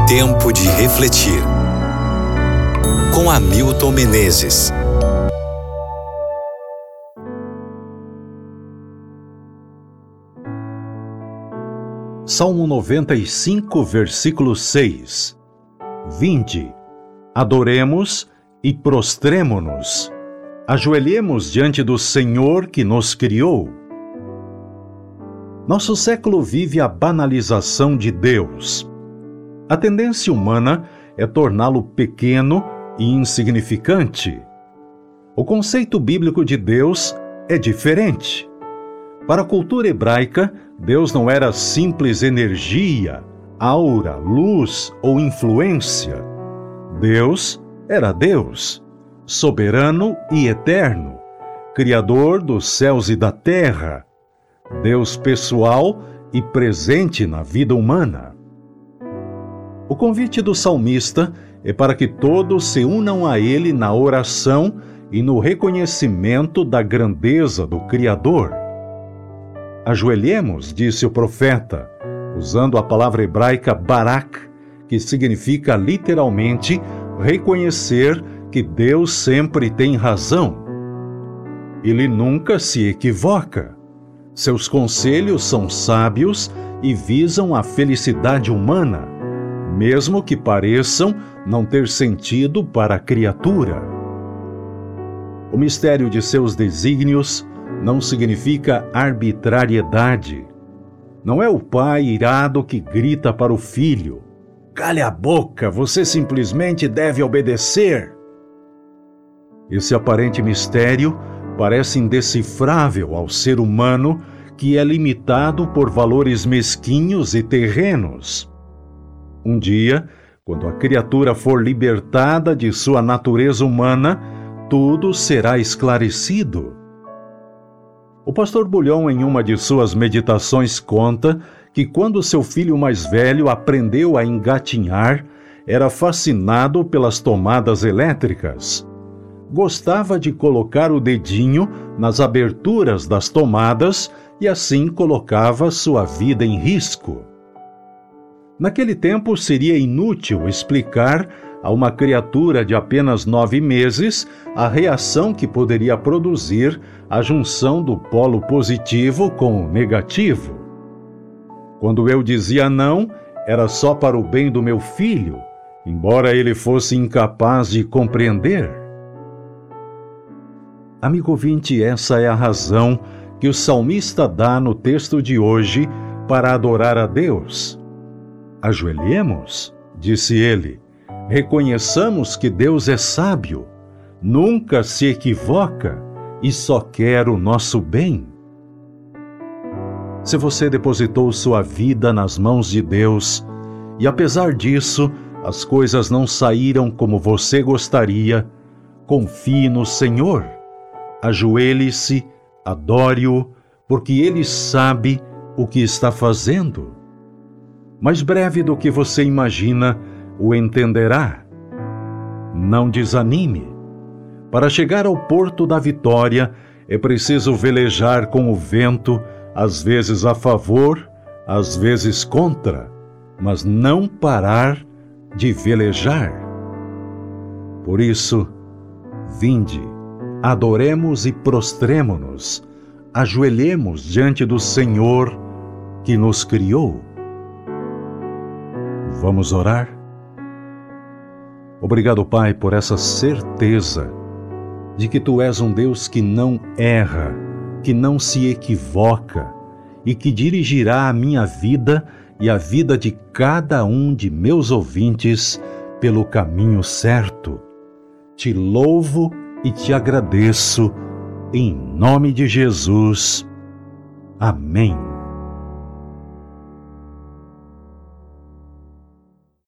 Tempo de refletir. Com Hamilton Menezes. Salmo 95, versículo 6. Vinde, adoremos e prostremo-nos. Ajoelhemos diante do Senhor que nos criou. Nosso século vive a banalização de Deus. A tendência humana é torná-lo pequeno e insignificante. O conceito bíblico de Deus é diferente. Para a cultura hebraica, Deus não era simples energia, aura, luz ou influência. Deus era Deus, soberano e eterno, Criador dos céus e da terra, Deus pessoal e presente na vida humana. O convite do salmista é para que todos se unam a ele na oração e no reconhecimento da grandeza do Criador. Ajoelhemos, disse o profeta, usando a palavra hebraica barak, que significa literalmente reconhecer que Deus sempre tem razão. Ele nunca se equivoca. Seus conselhos são sábios e visam a felicidade humana, mesmo que pareçam não ter sentido para a criatura. O mistério de seus desígnios não significa arbitrariedade. Não é o pai irado que grita para o filho: "Cale a boca, você simplesmente deve obedecer." Esse aparente mistério parece indecifrável ao ser humano que é limitado por valores mesquinhos e terrenos. Um dia, quando a criatura for libertada de sua natureza humana, tudo será esclarecido. O pastor Bulhon, em uma de suas meditações, conta que quando seu filho mais velho aprendeu a engatinhar, era fascinado pelas tomadas elétricas. Gostava de colocar o dedinho nas aberturas das tomadas e assim colocava sua vida em risco. Naquele tempo seria inútil explicar a uma criatura de apenas 9 meses a reação que poderia produzir a junção do polo positivo com o negativo. Quando eu dizia não, era só para o bem do meu filho, embora ele fosse incapaz de compreender. Amigo ouvinte, essa é a razão que o salmista dá no texto de hoje para adorar a Deus. Ajoelhemos, disse ele, reconheçamos que Deus é sábio, nunca se equivoca e só quer o nosso bem. Se você depositou sua vida nas mãos de Deus e apesar disso as coisas não saíram como você gostaria, confie no Senhor. Ajoelhe-se, adore-o, porque Ele sabe o que está fazendo. Mais breve do que você imagina, o entenderá. Não desanime. Para chegar ao porto da vitória, é preciso velejar com o vento, às vezes a favor, às vezes contra, mas não parar de velejar. Por isso, vinde, adoremos e prostremo-nos, ajoelhemos diante do Senhor que nos criou. Vamos orar? Obrigado, Pai, por essa certeza de que Tu és um Deus que não erra, que não se equivoca e que dirigirá a minha vida e a vida de cada um de meus ouvintes pelo caminho certo. Te louvo e te agradeço, em nome de Jesus. Amém.